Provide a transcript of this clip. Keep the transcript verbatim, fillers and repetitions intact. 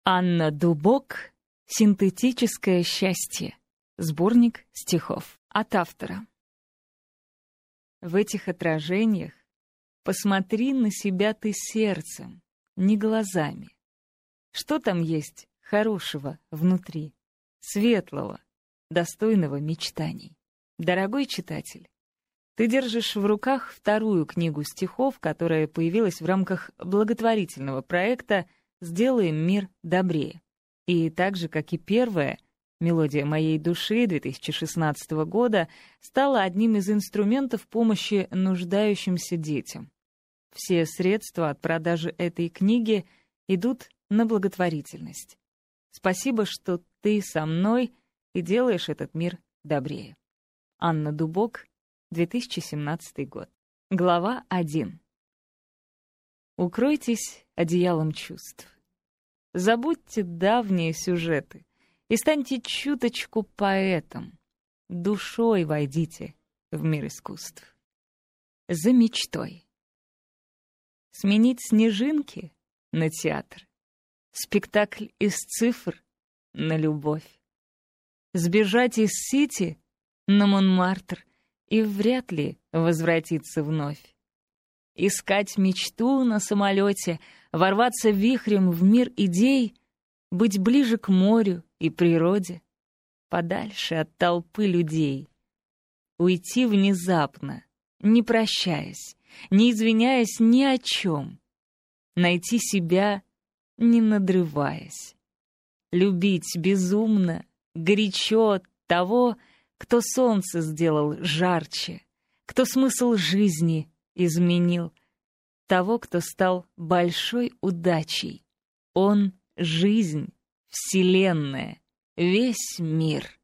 Анна Дубок «Синтетическое счастье». Сборник стихов. От автора. В этих отражениях посмотри на себя ты сердцем, не глазами. Что там есть хорошего внутри, светлого, достойного мечтаний? Дорогой читатель, ты держишь в руках вторую книгу стихов, которая появилась в рамках благотворительного проекта «Сделаем мир добрее». И так же, как и первая, «Мелодия моей души» две тысячи шестнадцатого года стала одним из инструментов помощи нуждающимся детям. Все средства от продажи этой книги идут на благотворительность. Спасибо, что ты со мной и делаешь этот мир добрее. Анна Дубок, две тысячи семнадцатый год. Глава один. Укройтесь одеялом чувств. Забудьте давние сюжеты и станьте чуточку поэтом. Душой войдите в мир искусств. За мечтой. Сменить снежинки на театр. Спектакль из цифр на любовь. Сбежать из Сити на Монмартр и вряд ли возвратиться вновь. Искать мечту на самолете, ворваться вихрем в мир идей, быть ближе к морю и природе, подальше от толпы людей. Уйти внезапно, не прощаясь, не извиняясь ни о чем. Найти себя, не надрываясь. Любить безумно, горячо того, кто солнце сделал жарче, кто смысл жизни изменил, того, кто стал большой удачей. Он — жизнь, вселенная, весь мир.